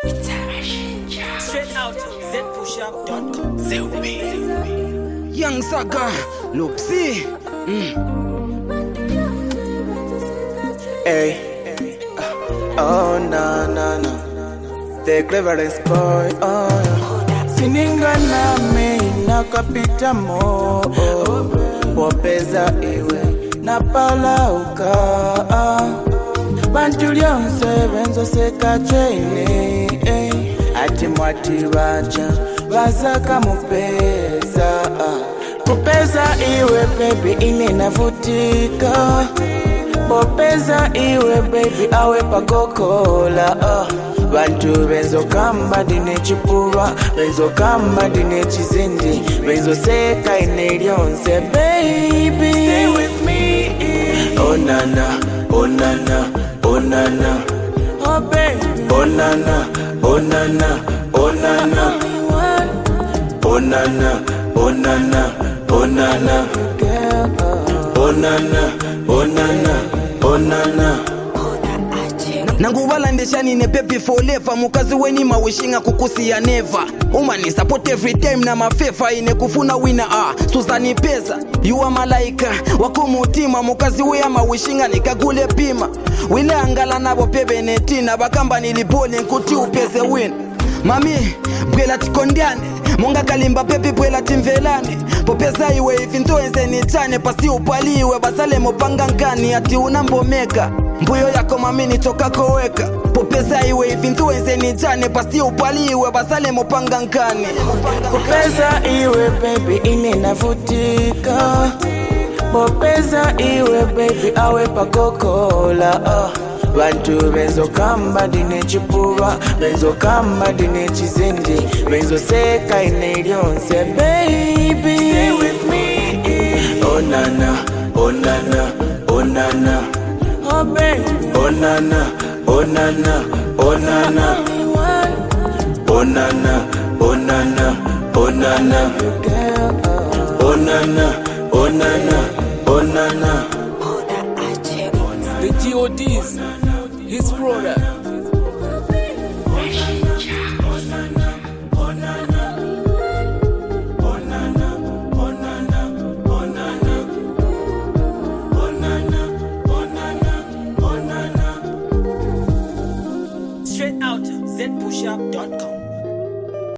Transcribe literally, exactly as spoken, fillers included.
Straight out z push up dot com. Young Saga, Lupsi. Mm. Hey, oh na na na, the cleverest boy. Oh, sininga nami nakapita mo, popeza iwe napalauka. Bantu lyonse benzo seka chene, ati mwati bacha bazaka mupeza. Popeza iwe baby ine navutika, popeza iwe baby awe pakokola. uh. Bantu benzo kamba dine chipuwa, benzo kamba dine chizindi, benzo seka ine lyonse baby. Stay with me. Oh nana, oh nana, oh nana, oh baby. Oh nana, oh nana, oh nana, oh nana, oh nana, oh nana, oh nana, oh nana, oh nana. Nangubala ndeshani ne baby forever. Mukazi weni mawishinga kukusi ya never. Umani support every time na mafefa ine kufuna wina ah Suzani pesa yuwa malaika wakumutima. Mukazi we mawishinga nikagule pima. Wile angala nabo pebe netina bakamba nilipole nkuti upeze win. Mami bwela tikondiane munga kalimba pepi bwela timvelane. Popeza iwe ifinto ense nichane pasi upaliwe basale mopanga nkani ati unambomeka. Mbuyo yako mami nitoka koweka. Popeza iwe ifinto ense nichane pasi upaliwe basale mopanga nkani. Popeza iwe baby ine navutika, popeza iwe baby awe pakokola. uh. Bantu benzo kamba dine chipuwa, benzo kamba dine chizindi, benzo seka ine lyonse baby. Stay with me. Oh nana, oh nana, oh nana, oh baby. Oh nana, oh nana, oh nana, oh nana, oh nana, oh nana, oh nana, oh nana, oh nana. The G O Ds, his product.